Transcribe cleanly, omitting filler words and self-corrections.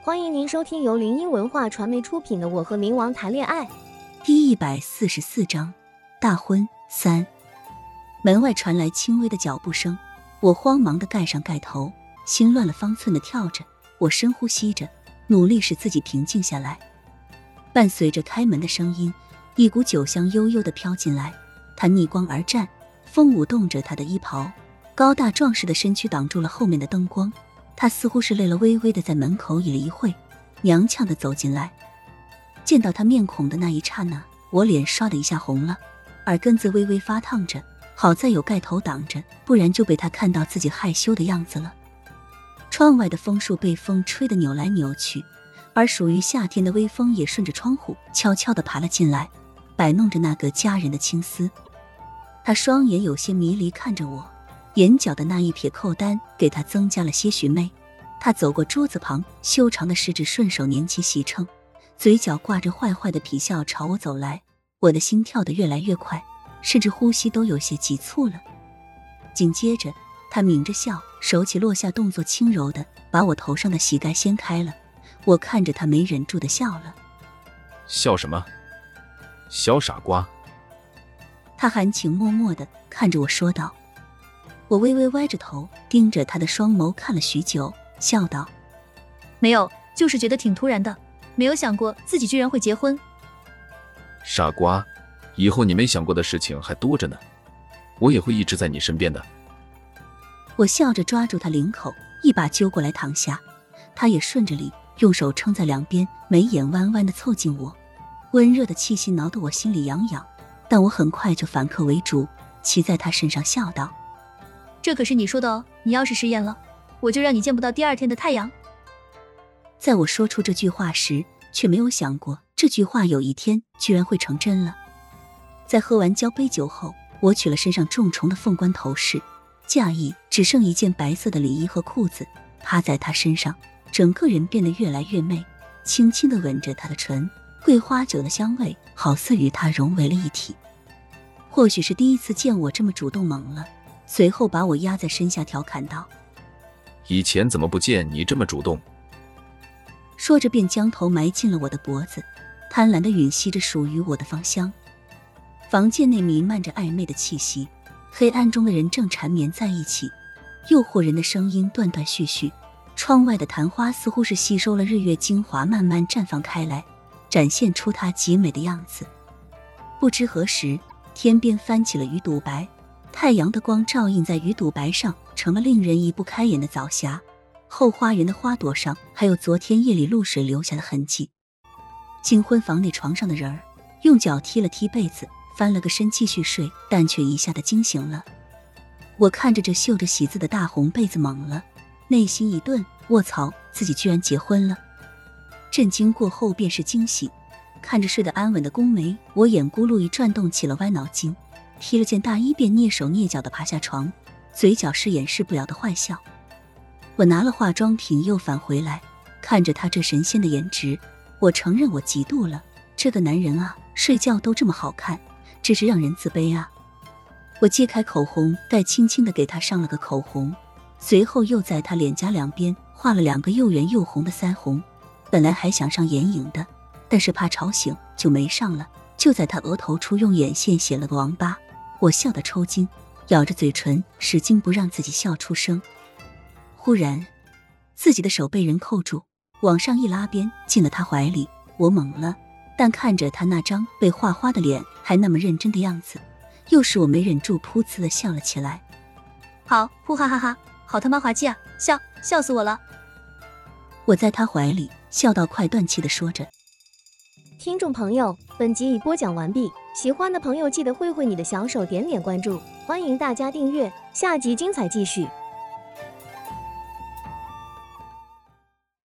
欢迎您收听由林音文化传媒出品的《我和冥王谈恋爱》 第144章大婚3。门外传来轻微的脚步声，我慌忙地盖上盖头，心乱了方寸地跳着。我深呼吸着，努力使自己平静下来。伴随着开门的声音，一股酒香悠悠地飘进来。他逆光而站，风舞动着他的衣袍，高大壮实的身躯挡住了后面的灯光。他似乎是累了，微微地在门口倚了一会，踉跄地走进来。见到他面孔的那一刹那，我脸刷的一下红了，耳根子微微发烫着。好在有盖头挡着，不然就被他看到自己害羞的样子了。窗外的枫树被风吹得扭来扭去，而属于夏天的微风也顺着窗户悄悄地爬了进来，摆弄着那个佳人的青丝。他双眼有些迷离看着我，眼角的那一撇扣单给他增加了些许媚。他走过桌子旁，修长的食指顺手捻起洗秤，嘴角挂着坏坏的皮笑朝我走来。我的心跳得越来越快，甚至呼吸都有些急促了。紧接着他抿着笑，手起落下动作轻柔的把我头上的膝盖掀开了。我看着他没忍住的笑了。 笑什么？小傻瓜。 他含情脉脉的看着我说道。我微微歪着头盯着他的双眸看了许久，笑道： 没有，就是觉得挺突然的，没有想过自己居然会结婚。 傻瓜，以后你没想过的事情还多着呢，我也会一直在你身边的。 我笑着抓住他领口，一把揪过来躺下。他也顺着理，用手撑在两边，眉眼弯弯地凑近我。温热的气息挠得我心里痒痒，但我很快就反客为主，骑在他身上笑道： 这可是你说的哦，你要是食言了，我就让你见不到第二天的太阳。 在我说出这句话时，却没有想过这句话有一天居然会成真了。在喝完交杯酒后，我取了身上重重的凤冠头饰，嫁衣只剩一件白色的里衣和裤子，趴在他身上，整个人变得越来越媚，轻轻地吻着他的唇，桂花酒的香味好似与他融为了一体。或许是第一次见我这么主动猛了，随后把我压在身下调侃道： 以前怎么不见你这么主动？ 说着便将头埋进了我的脖子，贪婪地吮吸着属于我的芳香。房间内弥漫着暧昧的气息，黑暗中的人正缠绵在一起，诱惑人的声音断断续续。窗外的昙花似乎是吸收了日月精华，慢慢绽放开来，展现出它极美的样子。不知何时，天边翻起了鱼肚白，太阳的光照映在鱼肚白上，成了令人移不开眼的早霞。后花园的花朵上还有昨天夜里露水留下的痕迹。新婚房内床上的人儿用脚踢了踢被子，翻了个身继续睡，但却一下子惊醒了。我看着这绣着喜字的大红被子懵了，内心一顿，卧槽，自己居然结婚了。震惊过后便是惊喜，看着睡得安稳的宫梅，我眼咕噜一转动起了歪脑筋，踢了件大衣便蹑手蹑脚地爬下床，嘴角是掩饰不了的坏笑。我拿了化妆品又返回来，看着他这神仙的颜值，我承认我嫉妒了。这个男人啊，睡觉都这么好看，真是让人自卑啊。我揭开口红盖，轻轻地给他上了个口红，随后又在他脸颊两边画了2个又圆又红的腮红。本来还想上眼影的，但是怕吵醒就没上了，就在他额头处用眼线写了个王八。我笑得抽筋，咬着嘴唇，使劲不让自己笑出声。忽然自己的手被人扣住，往上一拉边进了他怀里。我懵了，但看着他那张被画花的脸还那么认真的样子，又是我没忍住噗呲地笑了起来。 好，呼哈哈哈，好他妈滑稽啊，笑死我了。 我在他怀里笑到快断气地说着。 听众朋友，本集已播讲完毕，喜欢的朋友记得挥挥你的小手，点点关注，欢迎大家订阅，下集精彩继续。